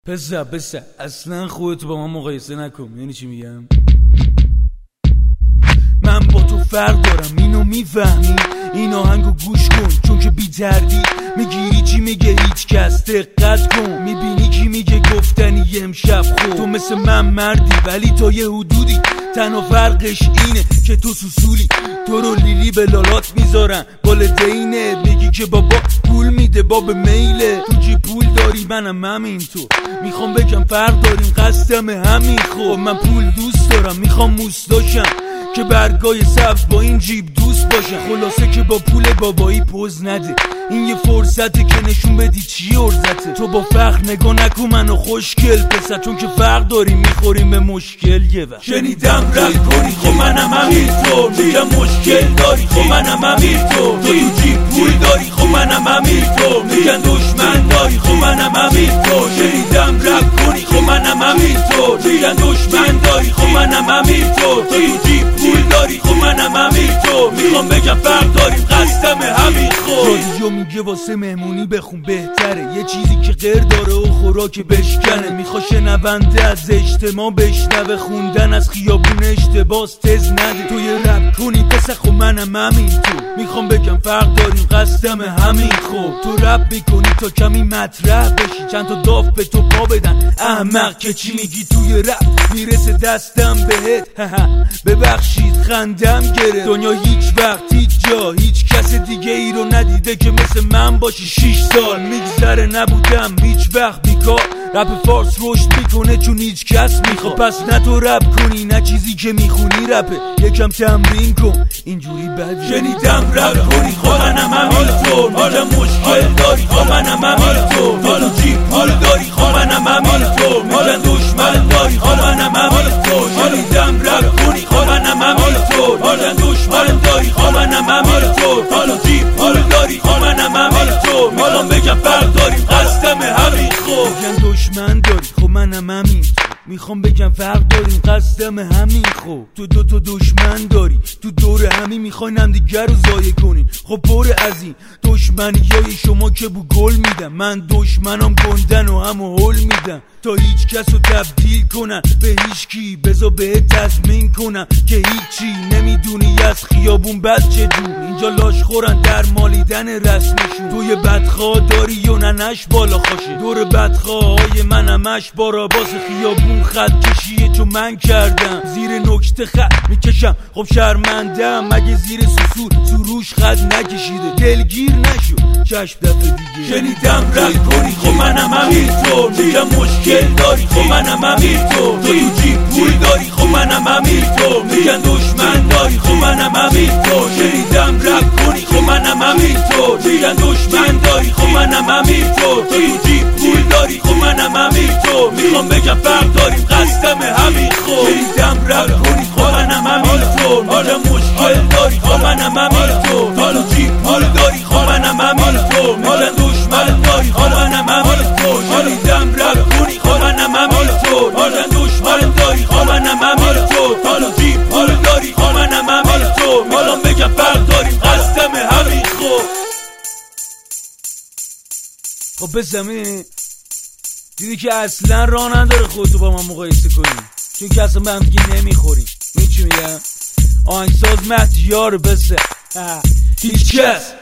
پسر اصلا خودتو با من مقایسه نکن. یعنی چی میگم؟ من با تو فرق دارم، اینو میفهمی؟ این آهنگو گوش کن چون که بی تردید میگیری چی میگه هیچ کس. دقت کن میبینی کی میگه گفتنی امشب خود. تو مثل من مردی ولی تا یه حدودی، تنها فرقش اینه که تو سوسولی. تو رو لیلی به لالات میذارن والدینه، میگی که بابا پول میده باب میله. تو جی پول داری منم همین تو. میخوام بگم فرق داریم قصدم همین. خب من پول دوست دارم، میخوام موستاشم که برگای سبز با این جیب دوست باشه. خلاصه که با پول بابایی پوز نده، این یه فرصته که نشون بدی چی ارزته. تو با فخر نگاه نکن منو خوشگل پسر، چون که فرق داریم میخوریم به مشکل. یه وقت شنیدم رپ کنی خب منم همینطور، میگم مشکل داری خب منم همینطور. تو جیب پول داری خب منم همینطور، میگن دشمن داری خب منم همینطور. شنیدم رپ کنی خب منم همینطور، میگن دشمن داری خب منم همینطور. تو جیب پول داری خب منم همینطور، میخوام بگم فرق داریم قصدم همین. خود رادیو میگه واسه مهمونی بخون بهتره، یه چیزی که غیر داره و خوراک بشکنه. میخواد شنونده از اجتماع بشنوه، خوندن از خیابون اشتباس تز نده. تو یه رپ کنی پسر خب منم همینطور، میخوام بگم فرق داریم قصدم همین. خب تو رپ میکنی تا کمی مطرح بشی، چند تا داف به تو پا بدن احمق که چی میگی توی رپ میرسه دستم بهت. ببخشید خندم گره، دنیا هیچ وقت هیچ جا هیچ کس دیگه ای رو ندیده که مثل من باشی. 6 سال میگذره نبودم هیچ وقت بیکار، رپ فارس رشد میکنه چون هیچ کس میخواد. پس نه تو رپ کنی نه چیزی که میخونی رپه، یکم تمرین کن اینجوری بد. شنیدم رپ کنی خب منم همینطور، میگم مشکل داری خب منم همینطور. تو جیب پول داری خب منم همینطور، میگن دشمن داری خب منم همینطور. شنیدم رپ کنی خب منم همینطور، میگن دشمن داری خب منم همینطور. تو جیب پول داری خب منم همینطور، میخوام بگم فرق داریم قصدم همین. خب میگن دشمن داری خب منم همین، میخوام بگم فرق داریم قصدم همین. خب تو دو تا دشمن داری تو دور همین، میخواین هم دیگر رو ضایع کنین. خب پر از این دشمنیای شما که بو گل میدم، من دشمنام گندن و همو هول میدم تا هیچ کس رو تبدیل کنن به هیچ کی. بذار بهت تضمین کنم که هیچی نمیدونی از خیابون بد چه جون. اینجا لاش خورن در مالیدن رسمشون. توی بدخواه داری یا ننش بالا خوشه، دور بدخواهای من همش باراباس خیابون خط کشیه چون من کردم. زیر نکته خط میکشم خب شرمندم، مگه زیر سوسول سروش خط نکشیده. دلگیر نشو چشم دفعه دیگه. شنیدم رپ کنی خب منم همینطور، میگم مشکل داری خب منم همینطور. تو جیب پول داری خب منم همینطور، میگن دشمن داری خب منم همینطور. شنیدم رپ کنی خب منم همینطور، میگن دشمن داری خب منم همینطور. تو جیب پول داری خب منم همینطور، میخوام بگم فرق داریم قصدم همین. خب شنیدم رپ کنی خب منم همینطور، میگم مشکل داری خب منم همینطور. تو جیب پول داری خب منم همینطور، میگن دشمن داری خب منم همینطور. شنیدم رپ کنی خب منم همینطور، میگن دشمن داری خب منم همینطور. تو جیب پول داری خب منم همینطور، میخوام بگم فرق داریم قصدم همین. خب بسمین دیدی که اصلا راه نداره خودتو با من مقایسه کنی، چون که اصلا به هم دیگه نمیخوریم. می چی میگم؟ آهنگساز مهدیار بسه هیچ کس